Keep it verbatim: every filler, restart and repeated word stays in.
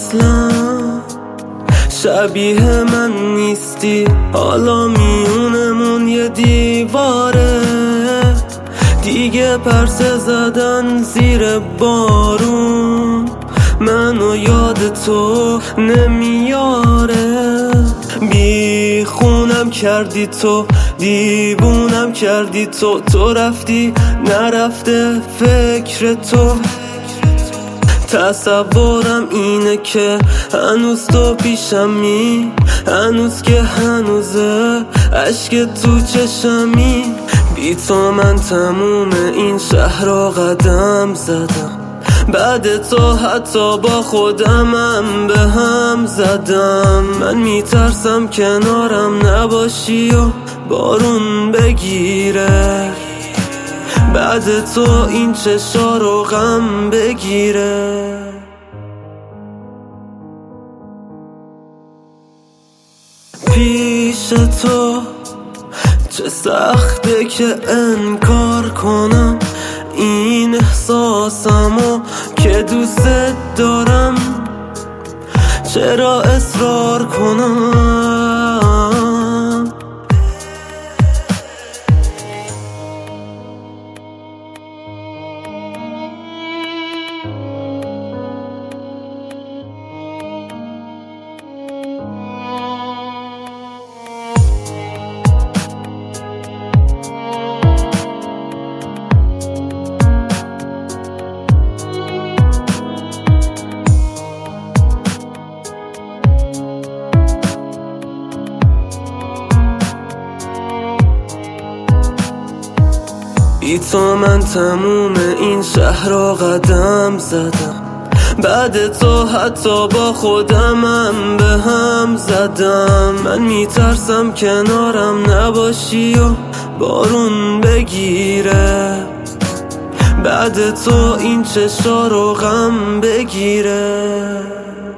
اصلا شبیه من نیستی، حالا میونمون یه دیواره دیگه، پرسه زدن زیر بارون منو یاد تو نمیاره. بی خونم کردی تو، دیوونم کردی تو، تو رفتی نرفته فکر تو. تصورم اینه که هنوز تو پیشمی، هنوز که هنوزه عشق تو چشمی. بی تو من تموم این شهر رو قدم زدم، بعد تو حتی با خودمم به هم زدم. من میترسم کنارم نباشی و بارون بگیره، بعد تو این چشا رو غم بگیره. پیش تو چه سخته که انکار کنم این احساسمو که دوست دارم، چرا اصرار کنم؟ بی تو من تموم این شهر رو قدم زدم، بعد تو حتی با خودمم به هم زدم. من میترسم کنارم نباشی و بارون بگیره، بعد تو این چشا رو غم بگیره.